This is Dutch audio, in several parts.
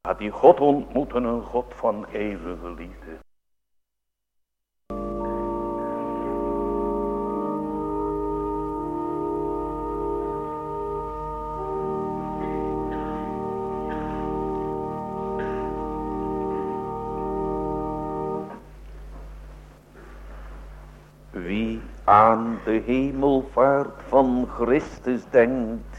Gaat die God ontmoeten, een God van eeuwige liefde. Wie aan de hemelvaart van Christus denkt,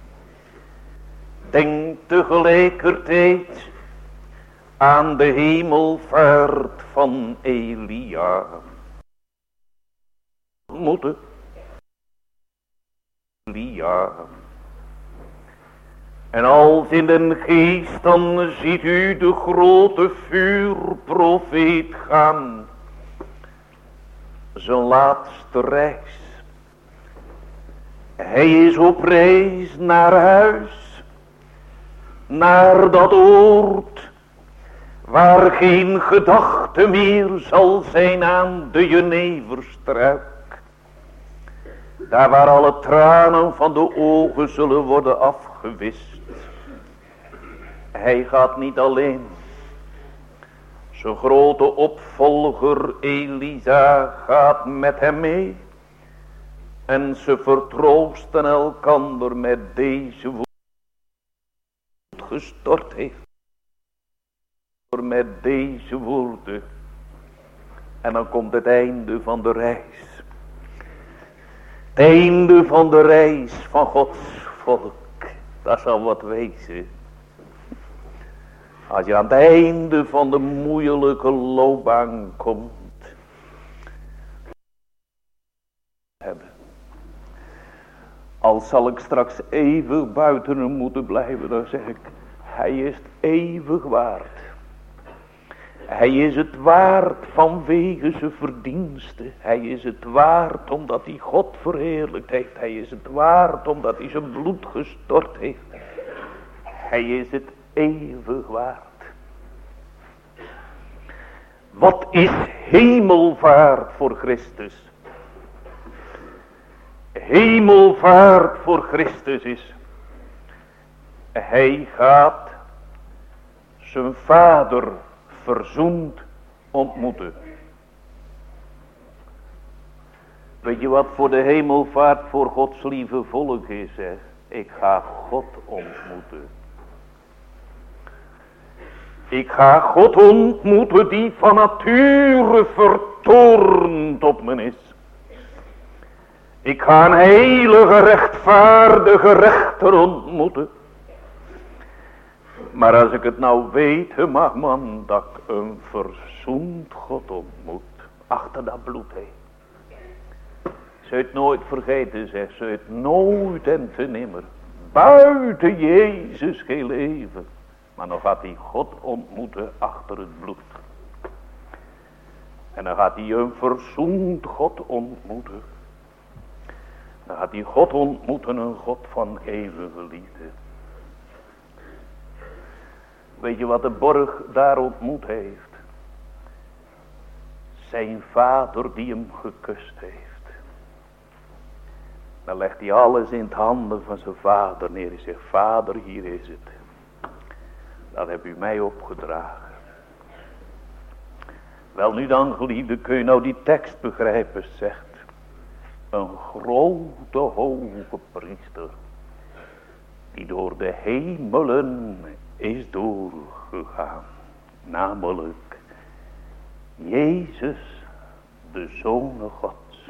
denkt tegelijkertijd aan de hemelvaart van Elia. Moeten Elia. En als in den geest dan ziet u de grote vuurprofeet gaan. Zijn laatste reis. Hij is op reis naar huis. Naar dat oord. Waar geen gedachte meer zal zijn aan de jeneverstruik. Daar waar alle tranen van de ogen zullen worden afgewist. Hij gaat niet alleen. Zijn grote opvolger Elisa gaat met hem mee. En ze vertroosten elkander met deze woorden gestort heeft. Met deze woorden. En dan komt het einde van de reis. Het einde van de reis van Gods volk. Dat zal wat wezen. Als je aan het einde van de moeilijke loopbaan komt. Al zal ik straks eeuwig buiten hem moeten blijven, dan zeg ik, hij is het eeuwig waard. Hij is het waard vanwege zijn verdiensten. Hij is het waard omdat hij God verheerlijkt heeft. Hij is het waard omdat hij zijn bloed gestort heeft. Hij is het eeuwig waard. Wat is hemelvaart voor Christus? Hemelvaart voor Christus is. Hij gaat zijn vader verzoend ontmoeten. Weet je wat voor de hemelvaart voor Gods lieve volk is? Hè? Ik ga God ontmoeten. Ik ga God ontmoeten die van nature vertoornd op me is. Ik ga een heilige rechtvaardige rechter ontmoeten. Maar als ik het nou weten mag, man, dat ik een verzoend God ontmoet. Achter dat bloed heen. Zou je het nooit vergeten, zegt ze, het nooit en te nimmer. Buiten Jezus geen leven. Maar dan gaat hij God ontmoeten achter het bloed. En dan gaat hij een verzoend God ontmoeten. Dan gaat hij God ontmoeten, een God van eeuwige liefde. Weet je wat de borg daar ontmoet heeft? Zijn vader die hem gekust heeft. Dan legt hij alles in het handen van zijn vader neer. Hij zegt, vader, hier is het. Dat heb u mij opgedragen. Wel nu dan, geliefde, kun je nou die tekst begrijpen, zegt. Een grote hoge priester. Die door de hemelen is doorgegaan. Namelijk Jezus, de Zoon Gods.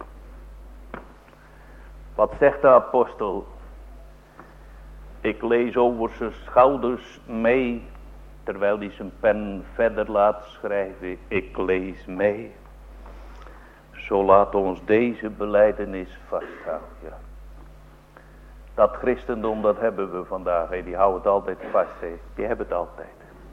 Wat zegt de apostel? Ik lees over zijn schouders mee, terwijl hij zijn pen verder laat schrijven. Ik lees mee. Zo laat ons deze belijdenis vasthouden. Ja. Dat christendom, dat hebben we vandaag. Hè. Die houden het altijd vast. Hè. Die hebben het altijd.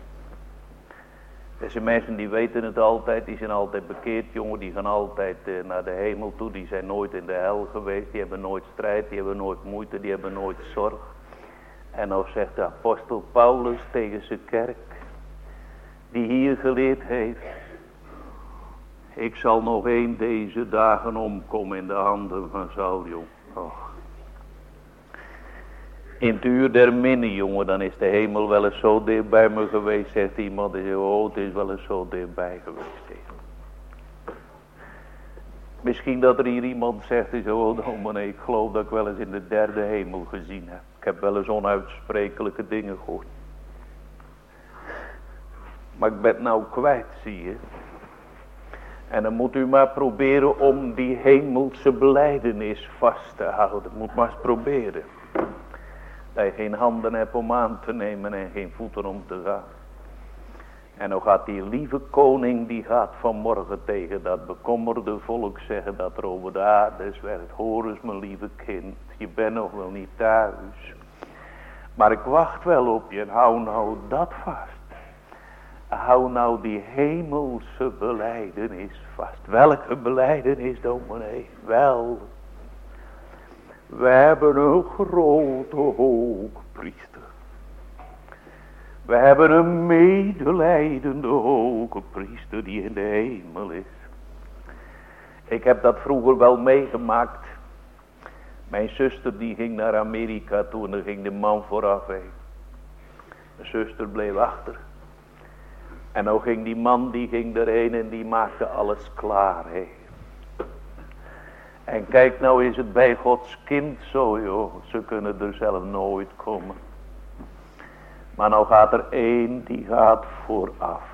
Deze mensen die weten het altijd. Die zijn altijd bekeerd, jongen. Die gaan altijd naar de hemel toe. Die zijn nooit in de hel geweest. Die hebben nooit strijd. Die hebben nooit moeite. Die hebben nooit zorg. En nou zegt de apostel Paulus tegen zijn kerk. Die hier geleerd heeft. Ik zal nog een deze dagen omkomen in de handen van Saul, jong. Och. In het uur der minne, jongen, dan is de hemel wel eens zo dicht bij me geweest, zegt iemand. En zegt, oh, het is wel eens zo dichtbij geweest. Misschien dat er hier iemand zegt, is, oh dominee, ik geloof dat ik wel eens in de derde hemel gezien heb. Ik heb wel eens onuitsprekelijke dingen gehoord. Maar ik ben het nou kwijt, zie je. En dan moet u maar proberen om die hemelse belijdenis vast te houden. Moet maar eens proberen. Dat je geen handen hebt om aan te nemen en geen voeten om te gaan. En dan gaat die lieve koning, die gaat vanmorgen tegen dat bekommerde volk zeggen dat er over de aarde zwerft. Hoor eens mijn lieve kind, je bent nog wel niet thuis. Maar ik wacht wel op je en hou nou dat vast. Hou nou die hemelse belijdenis vast. Welke belijdenis, dominee? Wel. We hebben een grote hoge priester. We hebben een medelijdende hoge priester die in de hemel is. Ik heb dat vroeger wel meegemaakt. Mijn zuster die ging naar Amerika toe en er ging de man vooraf heen. Mijn zuster bleef achter. En nou ging die man, die ging erheen en die maakte alles klaar. Hé. En kijk, nou is het bij Gods kind zo, joh. Ze kunnen er zelf nooit komen. Maar nou gaat er één, die gaat vooraf.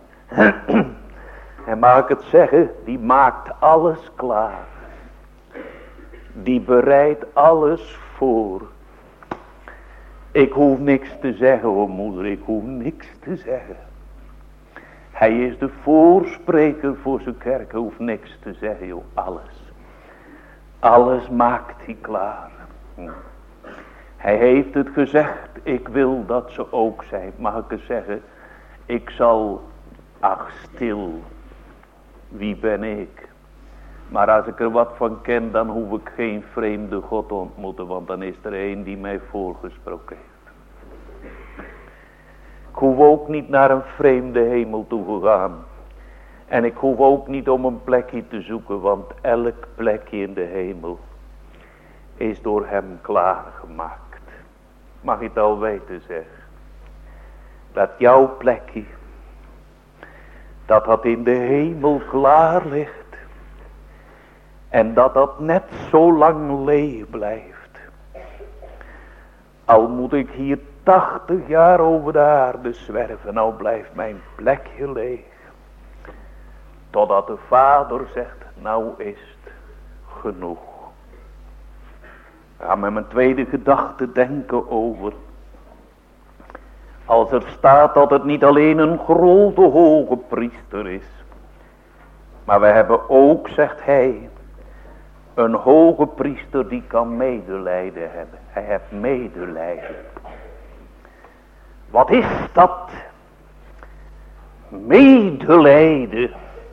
En mag ik het zeggen, die maakt alles klaar. Die bereidt alles voor. Ik hoef niks te zeggen, hoor moeder, ik hoef niks te zeggen. Hij is de voorspreker voor zijn kerk. Hij hoeft niks te zeggen, joh. Alles. Alles maakt hij klaar. Hij heeft het gezegd. Ik wil dat ze ook zijn. Mag ik het zeggen? Ik zal, ach stil. Wie ben ik? Maar als ik er wat van ken, dan hoef ik geen vreemde God te ontmoeten. Want dan is er één die mij voorgesproken heeft. Ik hoef ook niet naar een vreemde hemel toe gegaan. En ik hoef ook niet om een plekje te zoeken. Want elk plekje in de hemel is door hem klaargemaakt. Mag je het al weten, zeg. Dat jouw plekje, dat in de hemel klaar ligt. En dat net zo lang leeg blijft. Al moet ik hier 80 jaar over de aarde zwerven, nou blijft mijn plekje leeg. Totdat de Vader zegt, nou is het genoeg. Ik ga met mijn tweede gedachte denken over. Als er staat dat het niet alleen een grote hoge priester is. Maar we hebben ook, zegt hij, een hoge priester die kan medelijden hebben. Hij heeft medelijden. Wat is dat? Medelijden.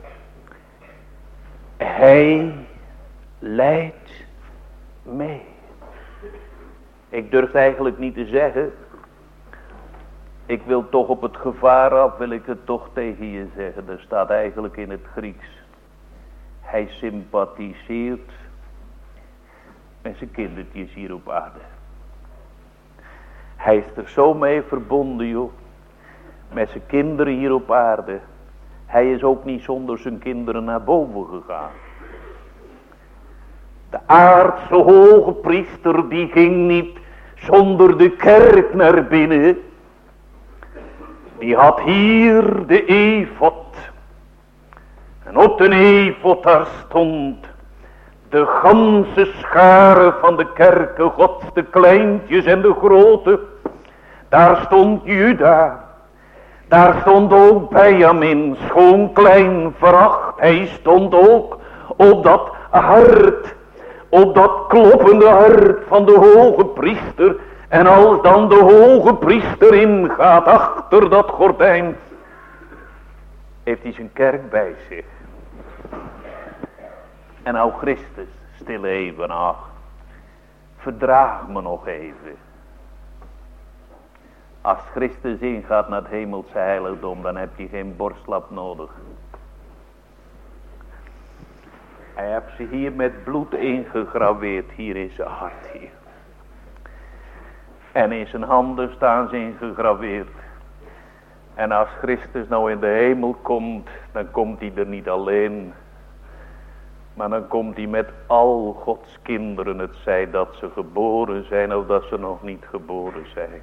Hij lijdt mee. Ik durf het eigenlijk niet te zeggen. Ik wil toch op het gevaar af, wil ik het toch tegen je zeggen. Er staat eigenlijk in het Grieks. Hij sympathiseert met zijn kindertjes hier op aarde. Hij is er zo mee verbonden, joh. Met zijn kinderen hier op aarde. Hij is ook niet zonder zijn kinderen naar boven gegaan. De aardse hoge priester die ging niet zonder de kerk naar binnen. Die had hier de efod. En op de efod daar stond de ganse schare van de kerken Gods, de kleintjes en de grote. Daar stond Juda. Daar stond ook Benjamin, schoon klein veracht. Hij stond ook op dat hart, op dat kloppende hart van de hoge priester. En als dan de hoge priester ingaat achter dat gordijn, heeft hij zijn kerk bij zich. En nou Christus, stil even, ach, verdraag me nog even. Als Christus ingaat naar het hemelse heiligdom, dan heb je geen borstlap nodig. Hij heeft ze hier met bloed ingegraveerd, hier in zijn hart hier. En in zijn handen staan ze ingegraveerd. En als Christus nou in de hemel komt, dan komt hij er niet alleen. Maar dan komt hij met al Gods kinderen, het zij dat ze geboren zijn of dat ze nog niet geboren zijn.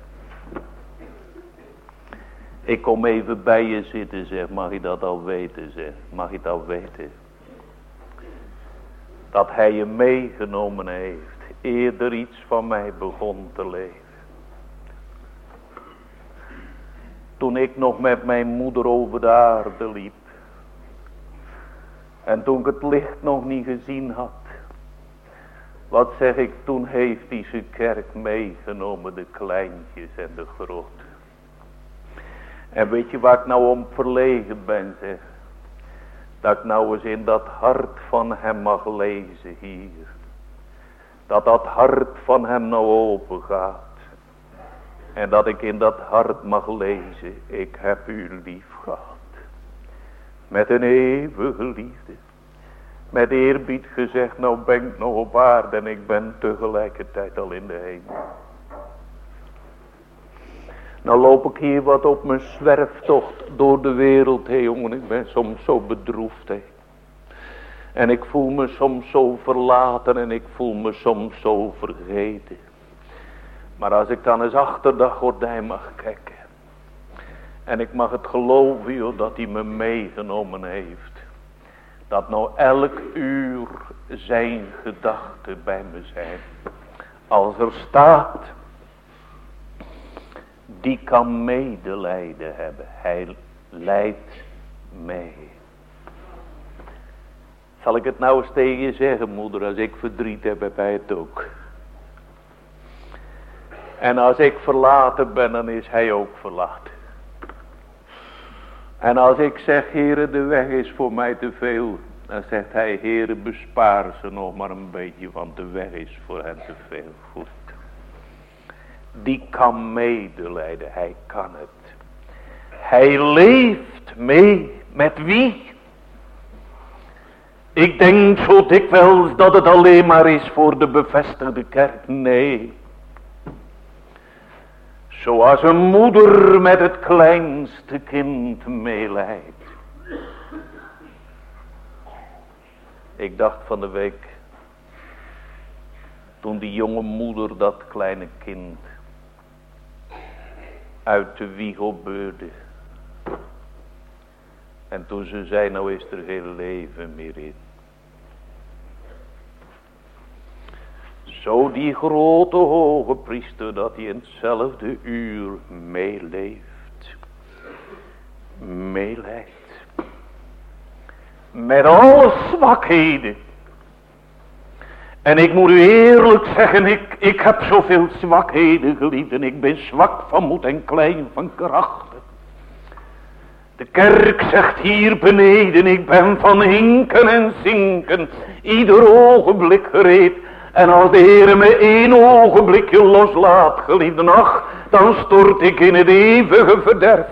Ik kom even bij je zitten, zeg, mag je dat al weten, zeg, mag je het al weten. Dat hij je meegenomen heeft, eerder iets van mij begon te leven. Toen ik nog met mijn moeder over de aarde liep. En toen ik het licht nog niet gezien had. Wat zeg ik, toen heeft hij zijn kerk meegenomen, de kleintjes en de grote. En weet je waar ik nou om verlegen ben, zeg? Dat ik nou eens in dat hart van hem mag lezen hier. Dat dat hart van hem nou open gaat. En dat ik in dat hart mag lezen, ik heb u lief gehad. Met een eeuwige liefde. Met eerbied gezegd, nou ben ik nog op aarde en ik ben tegelijkertijd al in de hemel. Nou loop ik hier wat op mijn zwerftocht door de wereld heen, jongen. Ik ben soms zo bedroefd, hé. En ik voel me soms zo verlaten en ik voel me soms zo vergeten. Maar als ik dan eens achter dat gordijn mag kijken. En ik mag het geloven, joh, dat hij me meegenomen heeft. Dat nou elk uur zijn gedachten bij me zijn. Als er staat, die kan medelijden hebben. Hij leidt mee. Zal ik het nou eens tegen je zeggen, moeder, als ik verdriet heb, heb hij het ook. En als ik verlaten ben, dan is hij ook verlaten. En als ik zeg, Heere, de weg is voor mij te veel, dan zegt hij, Heere, bespaar ze nog maar een beetje, want de weg is voor hen te veel. Goed. Die kan medelijden, hij kan het. Hij leeft mee, met wie? Ik denk zo dikwijls dat het alleen maar is voor de bevestigde kerk. Nee. Zoals een moeder met het kleinste kind meelijdt. Ik dacht van de week, toen die jonge moeder dat kleine kind uit de wieg opbeurde. En toen ze zei, nou is er geen leven meer in. Zo die grote hoge priester, dat hij in hetzelfde uur meeleeft. Meelijdt. Met alle zwakheden. En ik moet u eerlijk zeggen, ik heb zoveel zwakheden geliefd. En ik ben zwak van moed en klein van krachten. De kerk zegt hier beneden, ik ben van hinken en zinken. Ieder ogenblik gereed. En als de Heer me één ogenblikje loslaat, geliefden, ach, dan stort ik in het eeuwige verderf.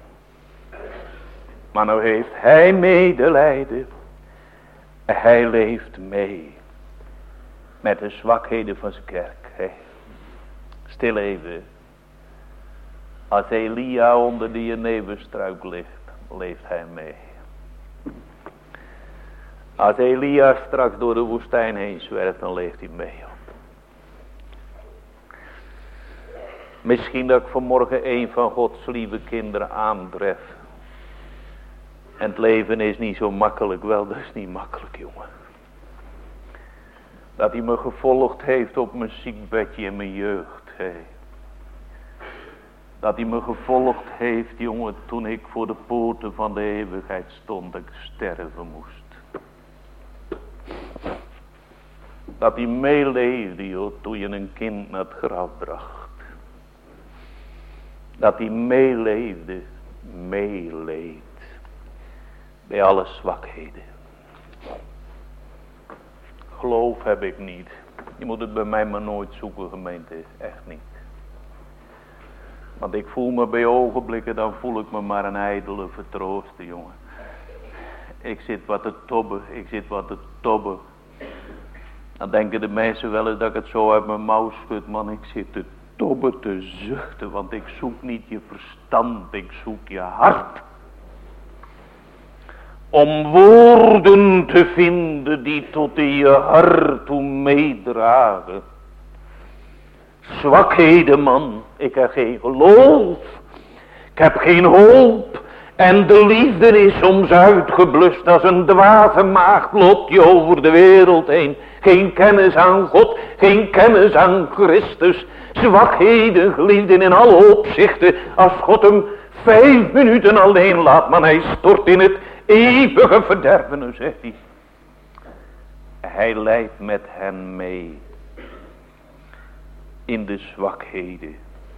Maar nou heeft hij medelijden. Hij leeft mee. Met de zwakheden van zijn kerk. Hey. Stil even. Als Elia onder die jeneverstruik ligt, leeft hij mee. Als Elia straks door de woestijn heen zwerft, dan leeft hij mee. Misschien dat ik vanmorgen een van Gods lieve kinderen aantref. En het leven is niet zo makkelijk. Wel, dat is niet makkelijk, jongen. Dat hij me gevolgd heeft op mijn ziekbedje in mijn jeugd. Hey. Dat hij me gevolgd heeft, jongen, toen ik voor de poorten van de eeuwigheid stond. Dat ik sterven moest. Dat hij meeleefde, joh, toen je een kind naar het graf bracht. Dat hij meeleefde, meeleed. Bij alle zwakheden. Geloof heb ik niet. Je moet het bij mij maar nooit zoeken, gemeente. Echt niet. Want ik voel me bij ogenblikken, dan voel ik me maar een ijdele vertrooster, jongen. Ik zit wat te tobben. Dan denken de mensen wel eens dat ik het zo uit mijn mouw schud, man. Ik zit te stoppen te zuchten, want ik zoek niet je verstand, ik zoek je hart. Om woorden te vinden die tot in je hart toe meedragen. Zwakheden, man, ik heb geen geloof, ik heb geen hoop. En de liefde is soms uitgeblust als een dwaze maagd loopt je over de wereld heen. Geen kennis aan God, geen kennis aan Christus. Zwakheden, geliefden in alle opzichten. Als God hem 5 minuten alleen laat, maar hij stort in het eeuwige verderven, dan zegt hij. Hij leidt met hen mee in de zwakheden.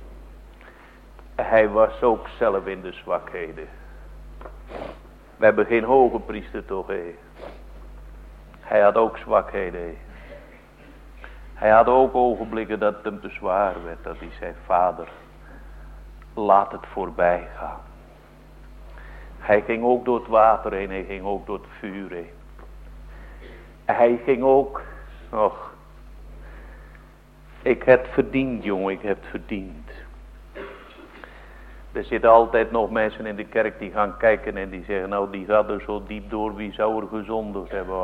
Hij was ook zelf in de zwakheden. We hebben geen hoge priester toch, hé. Hij had ook zwakheden, hé. Hij had ook ogenblikken dat het hem te zwaar werd. Dat hij zei, Vader, laat het voorbij gaan. Hij ging ook door het water heen, hij ging ook door het vuur heen. Hij ging ook, ik heb het verdiend, jongen, ik heb het verdiend. Er zitten altijd nog mensen in de kerk die gaan kijken en die zeggen, nou die gaat er zo diep door, wie zou er gezondigd hebben?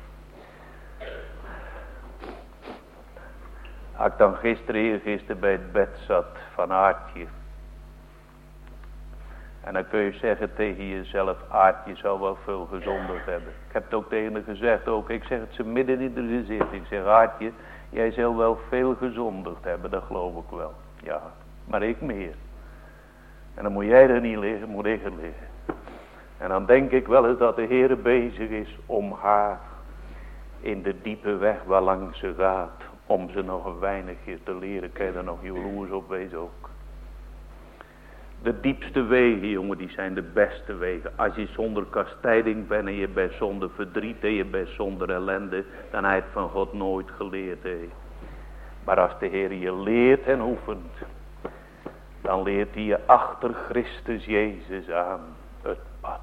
Als ik dan gisteren bij het bed zat van Aartje. En dan kun je zeggen tegen jezelf, Aartje zou wel veel gezondigd hebben. Ik heb het ook tegen haar gezegd, ik zeg het ze midden in de gezicht. Ik zeg, Aartje, jij zou wel veel gezondigd hebben, dat geloof ik wel. Ja, maar ik meer. En dan moet jij er niet liggen, moet ik er liggen. En dan denk ik wel eens dat de Heer bezig is om haar in de diepe weg waarlangs ze gaat, om ze nog een weinigje te leren. Kan je er nog jaloers op wezen ook. De diepste wegen, jongen, die zijn de beste wegen. Als je zonder kastijding bent en je bent zonder verdriet en je bent zonder ellende, dan heb je het van God nooit geleerd. Hé. Maar als de Heer je leert en oefent, dan leert hij je achter Christus Jezus aan het pad.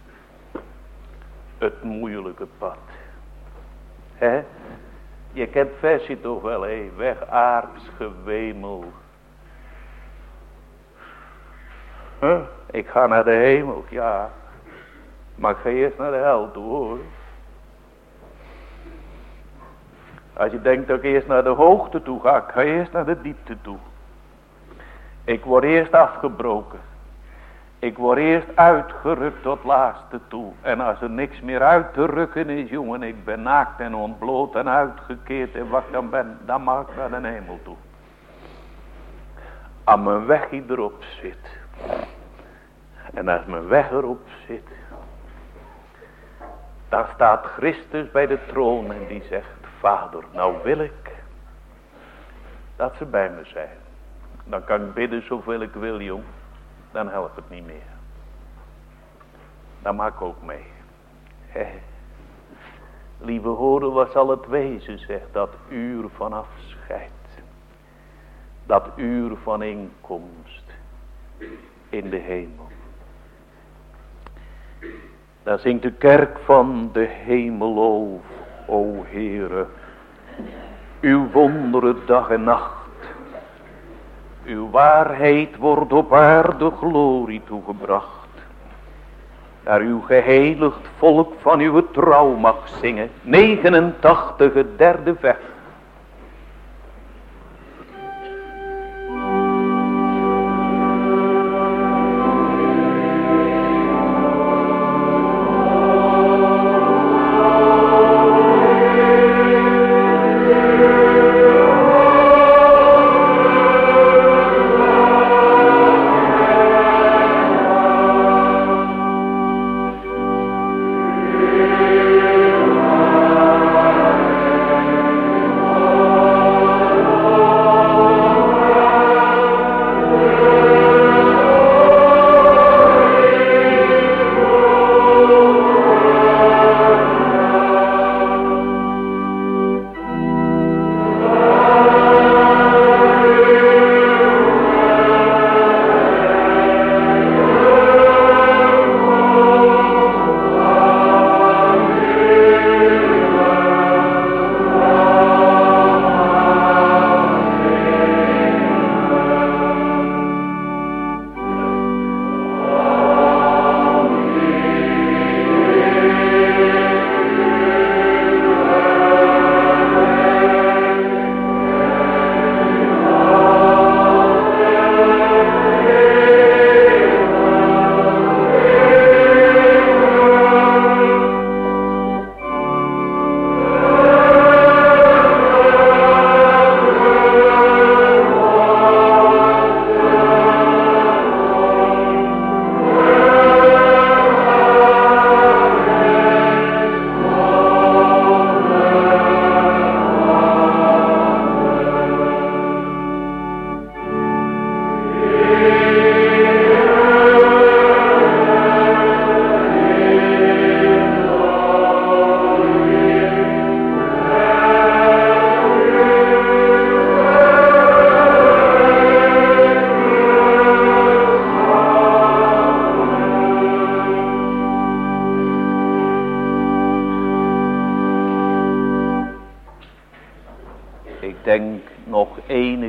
Het moeilijke pad. Hè? Je kent het versje toch wel, hé? Weg aards gewemel. Ik ga naar de hemel, ja. Maar ik ga eerst naar de hel toe, hoor. Als je denkt dat ik eerst naar de hoogte toe ga, ik ga eerst naar de diepte toe. Ik word eerst afgebroken. Ik word eerst uitgerukt tot laatste toe. En als er niks meer uit te rukken is, jongen, ik ben naakt en ontbloot en uitgekeerd en wat ik dan ben, dan mag ik naar de hemel toe. Als mijn weg hier erop zit. En als mijn weg erop zit, dan staat Christus bij de troon en die zegt, Vader, nou wil ik dat ze bij me zijn. Dan kan ik bidden zoveel ik wil, jong. Dan helpt het niet meer. Dan maak ik ook mee. Lieve horen, wat zal het wezen, zegt dat uur van afscheid. Dat uur van inkomst in de hemel. Daar zingt de kerk van de hemel over, o Heere. Uw wonderen dag en nacht. Uw waarheid wordt op aarde glorie toegebracht. Daar uw geheiligd volk van uw trouw mag zingen. 89e derde vers.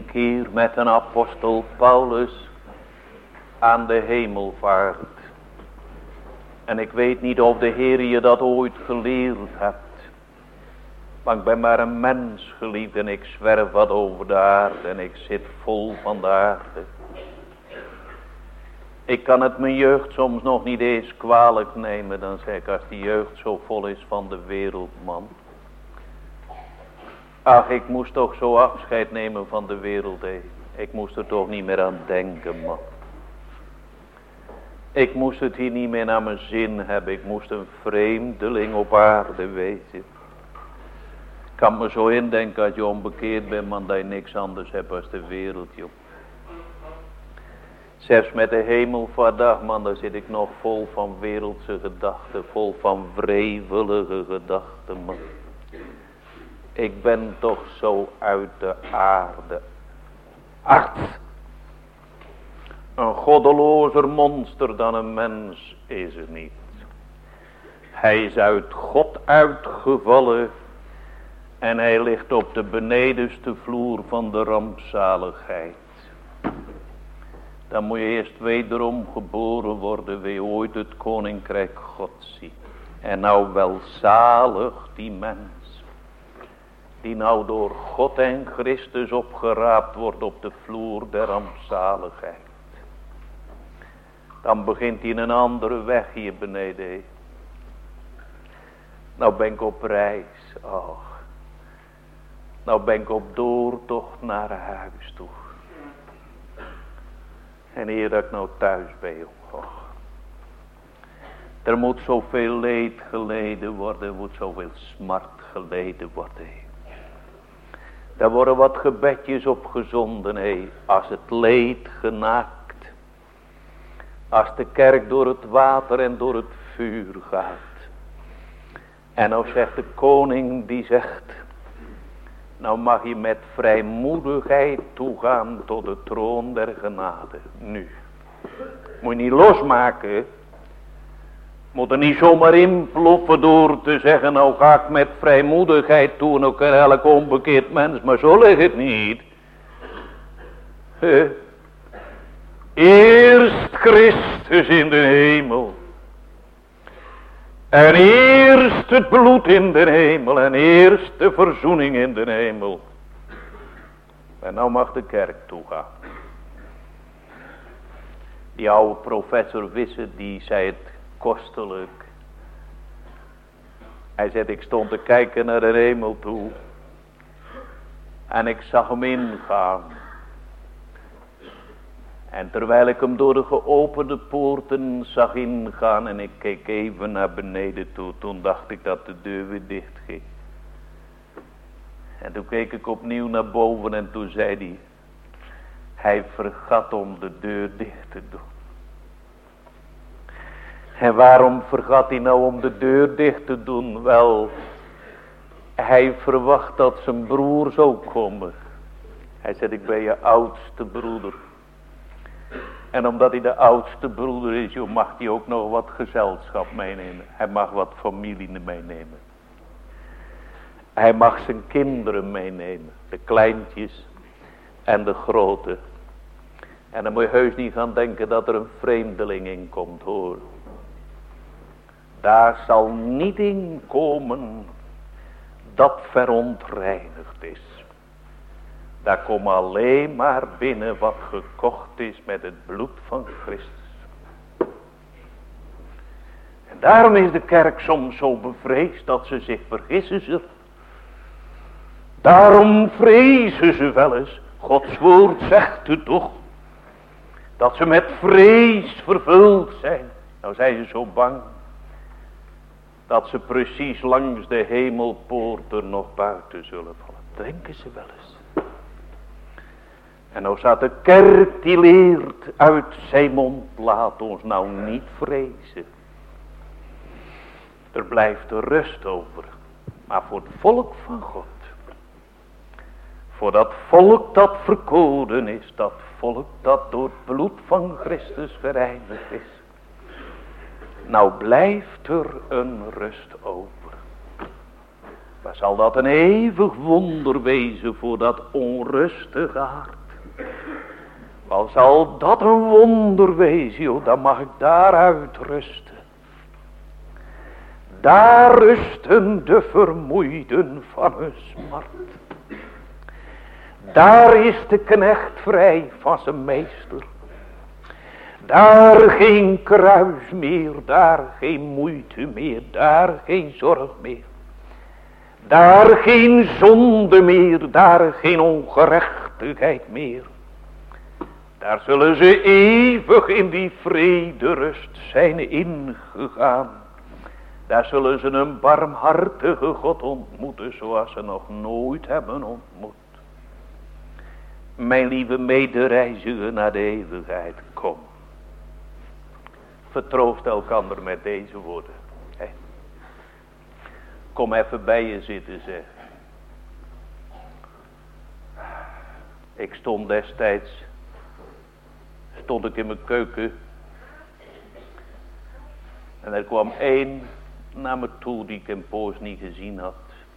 ene keer met een apostel Paulus aan de hemelvaart. En ik weet niet of de Heer je dat ooit geleerd hebt. Maar ik ben maar een mens, geliefd, en ik zwerf wat over de aarde en ik zit vol van de aarde. Ik kan het mijn jeugd soms nog niet eens kwalijk nemen. Dan zeg ik, als die jeugd zo vol is van de wereld, man. Ach, ik moest toch zo afscheid nemen van de wereld, hé. Ik moest er toch niet meer aan denken, man. Ik moest het hier niet meer naar mijn zin hebben. Ik moest een vreemdeling op aarde wezen. Ik kan me zo indenken als je onbekeerd bent, man, dat je niks anders hebt als de wereld, joh. Zelfs met de hemelvaartdag, man, daar zit ik nog vol van wereldse gedachten, vol van wrevelige gedachten, man. Ik ben toch zo uit de aarde. Ach, een goddelozer monster dan een mens is er niet. Hij is uit God uitgevallen en hij ligt op de benedenste vloer van de rampzaligheid. Dan moet je eerst wederom geboren worden, wil je ooit het koninkrijk Gods zien. En nou welzalig die mens, die nou door God en Christus opgeraapt wordt op de vloer der rampzaligheid. Dan begint hij een andere weg hier beneden. Nou ben ik op reis, och. Nou ben ik op doortocht naar huis toe. En eer dat ik nou thuis ben, joh. Er moet zoveel leed geleden worden. Er moet zoveel smart geleden worden. Daar worden wat gebedjes op gezonden. Als het leed genaakt. Als de kerk door het water en door het vuur gaat. En nou zegt de koning die zegt. Nou mag je met vrijmoedigheid toegaan tot de troon der genade. Nu. Moet je niet losmaken. Moet er niet zomaar inploffen door te zeggen. Nou ga ik met vrijmoedigheid toe. En ook elk onbekeerd mens. Maar zo ligt het niet. Eerst Christus in de hemel. En eerst het bloed in de hemel. En eerst de verzoening in de hemel. En nou mag de kerk toegaan. Die oude professor Wisse, die zei het kostelijk. Hij zei, ik stond te kijken naar de hemel toe. En ik zag hem ingaan. En terwijl ik hem door de geopende poorten zag ingaan en ik keek even naar beneden toe, toen dacht ik dat de deur weer dicht ging. En toen keek ik opnieuw naar boven en toen zei hij vergat om de deur dicht te doen. En waarom vergat hij nou om de deur dicht te doen? Wel, hij verwacht dat zijn broer zou komen. Hij zei, ik ben je oudste broeder. En omdat hij de oudste broeder is, mag hij ook nog wat gezelschap meenemen. Hij mag wat familie meenemen. Hij mag zijn kinderen meenemen. De kleintjes en de grote. En dan moet je heus niet gaan denken dat er een vreemdeling in komt, hoor. Daar zal niet in komen dat verontreinigd is. Daar komt alleen maar binnen wat gekocht is met het bloed van Christus. En daarom is de kerk soms zo bevreesd dat ze zich vergissen. Daarom vrezen ze wel eens. Gods woord zegt het toch. Dat ze met vrees vervuld zijn. Nou zijn ze zo bang. Dat ze precies langs de hemelpoort er nog buiten zullen vallen. Denken ze wel eens. En nou staat de kerk die leert uit zijn mond. Laat ons nou niet vrezen. Er blijft de rust over. Maar voor het volk van God. Voor dat volk dat verkozen is. Dat volk dat door het bloed van Christus gereinigd is. Nou blijft er een rust over. Wat zal dat een eeuwig wonder wezen voor dat onrustige hart. Wat zal dat een wonder wezen, joh, dan mag ik daaruit rusten. Daar rusten de vermoeiden van hun smart. Daar is de knecht vrij van zijn meester. Daar geen kruis meer, daar geen moeite meer, daar geen zorg meer. Daar geen zonde meer, daar geen ongerechtigheid meer. Daar zullen ze eeuwig in die vrederust zijn ingegaan. Daar zullen ze een barmhartige God ontmoeten zoals ze nog nooit hebben ontmoet. Mijn lieve medereiziger naar de eeuwigheid, kom. Vertroost elkander met deze woorden. He. Kom even bij je zitten, zeg. Ik stond destijds ik in mijn keuken. En er kwam één naar me toe die ik een poos niet gezien had.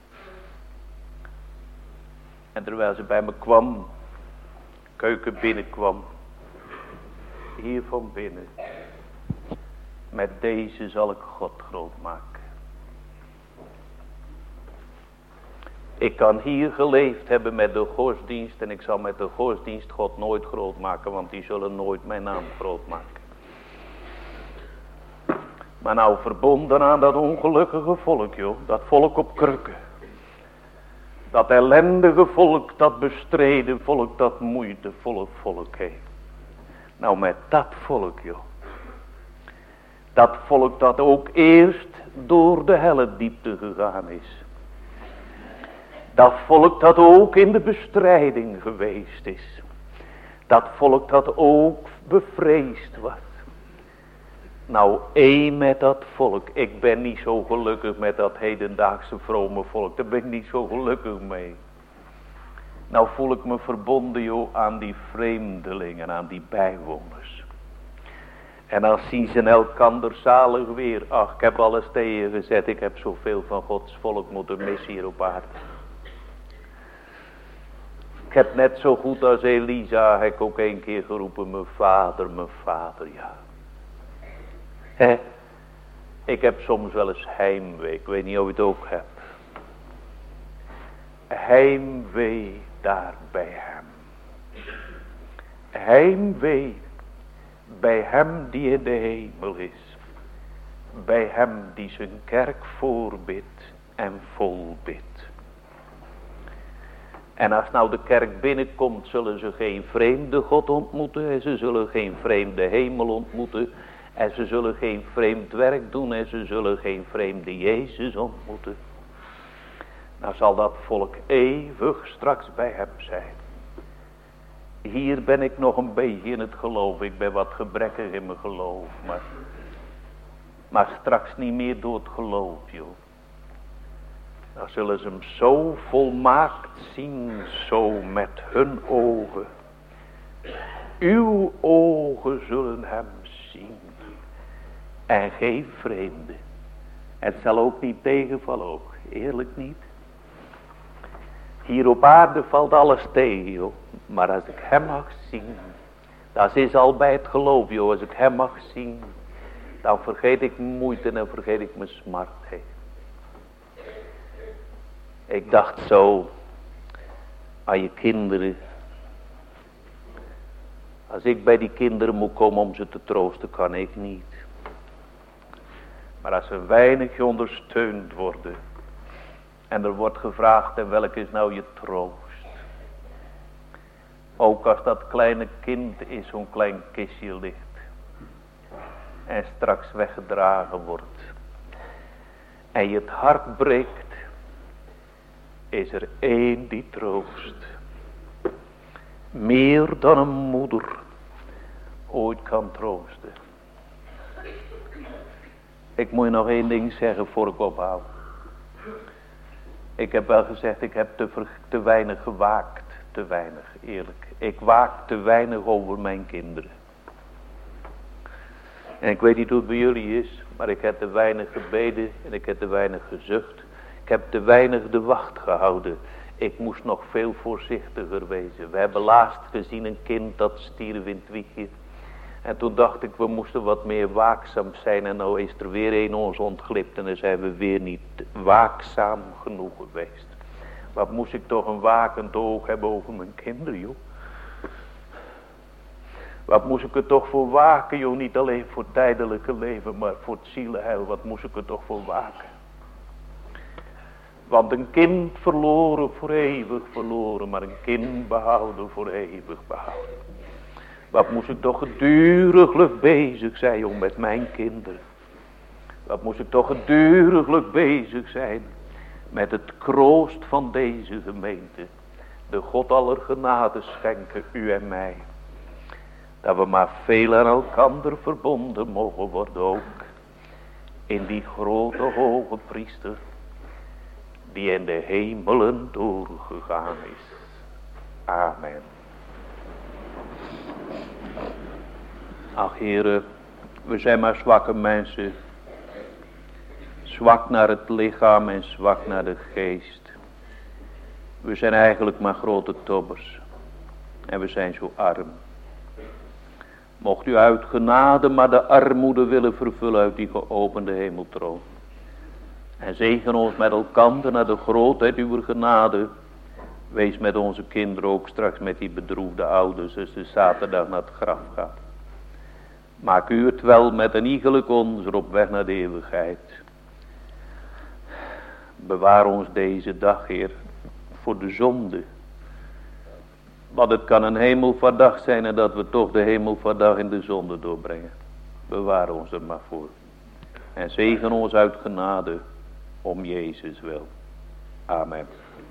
En terwijl ze bij me kwam, keuken binnenkwam, hier van binnen, met deze zal ik God groot maken. Ik kan hier geleefd hebben met de godsdienst en ik zal met de godsdienst God nooit groot maken, want die zullen nooit mijn naam groot maken. Maar nou verbonden aan dat ongelukkige volk, joh, dat volk op krukken. Dat ellendige volk, dat bestreden volk, dat moeitevolle volk heeft. Nou met dat volk, joh. Dat volk dat ook eerst door de hellediepte gegaan is. Dat volk dat ook in de bestrijding geweest is. Dat volk dat ook bevreesd was. Nou, één met dat volk. Ik ben niet zo gelukkig met dat hedendaagse vrome volk. Daar ben ik niet zo gelukkig mee. Nou voel ik me verbonden, joh, aan die vreemdelingen, aan die bijwoners. En dan zien ze elkander zalig weer. Ach, ik heb alles tegen gezet. Ik heb zoveel van Gods volk moeten missen hier op aarde. Ik heb net zo goed als Elisa, heb ik ook een keer geroepen, mijn vader, ja. He, ik heb soms wel eens heimwee, ik weet niet of je het ook hebt. Heimwee daar bij hem. Heimwee bij hem die in de hemel is. Bij hem die zijn kerk voorbidt en volbidt. En als nou de kerk binnenkomt, zullen ze geen vreemde God ontmoeten. En ze zullen geen vreemde hemel ontmoeten. En ze zullen geen vreemd werk doen. En ze zullen geen vreemde Jezus ontmoeten. Nou zal dat volk eeuwig straks bij hem zijn. Hier ben ik nog een beetje in het geloof. Ik ben wat gebrekkig in mijn geloof. Maar straks niet meer door het geloof, joh. Dan zullen ze hem zo volmaakt zien, zo met hun ogen. Uw ogen zullen hem zien. En geen vreemde. Het zal ook niet tegenvallen, ook. Eerlijk niet. Hier op aarde valt alles tegen, joh. Maar als ik hem mag zien. Dat is al bij het geloof, joh. Als ik hem mag zien. Dan vergeet ik mijn moeite en vergeet ik mijn smart. Hey. Ik dacht zo aan je kinderen. Als ik bij die kinderen moet komen om ze te troosten, kan ik niet. Maar als ze een weinig ondersteund worden. En er wordt gevraagd, en welke is nou je troost? Ook als dat kleine kind is, zo'n klein kistje ligt. En straks weggedragen wordt. En je het hart breekt. Is er één die troost. Meer dan een moeder ooit kan troosten. Ik moet je nog één ding zeggen voor ik ophoud. Ik heb wel gezegd, ik heb te weinig gewaakt. Te weinig, eerlijk. Ik waak te weinig over mijn kinderen. En ik weet niet hoe het bij jullie is, maar ik heb te weinig gebeden en ik heb te weinig gezucht. Ik heb te weinig de wacht gehouden. Ik moest nog veel voorzichtiger wezen. We hebben laatst gezien een kind dat stierf in het wiegje. En toen dacht ik, we moesten wat meer waakzaam zijn. En nou is er weer een ons ontglipt. En dan zijn we weer niet waakzaam genoeg geweest. Wat moest ik toch een wakend oog hebben over mijn kinderen, joh. Wat moest ik er toch voor waken, joh. Niet alleen voor het tijdelijke leven, maar voor het zielenheil. Wat moest ik er toch voor waken. Want een kind verloren voor eeuwig verloren. Maar een kind behouden voor eeuwig behouden. Wat moest ik toch geduriglijk bezig zijn, joh, met mijn kinderen. Wat moest ik toch geduriglijk bezig zijn met het kroost van deze gemeente. De God aller genade schenken u en mij. Dat we maar veel aan elkander verbonden mogen worden ook. In die grote hoge priester. Die in de hemelen doorgegaan is. Amen. Ach Heere, we zijn maar zwakke mensen. Zwak naar het lichaam en zwak naar de geest. We zijn eigenlijk maar grote tobbers. En we zijn zo arm. Mocht u uit genade maar de armoede willen vervullen uit die geopende hemeltroon. En zegen ons met elkander naar de grootheid uw genade. Wees met onze kinderen ook straks met die bedroefde ouders als de zaterdag naar het graf gaat. Maak u het wel met een iegelijk ons op weg naar de eeuwigheid. Bewaar ons deze dag, Heer, voor de zonde. Want het kan een hemelvaartdag zijn en dat we toch de hemelvaartdag in de zonde doorbrengen. Bewaar ons er maar voor. En zegen ons uit genade om Jezus wil. Amen.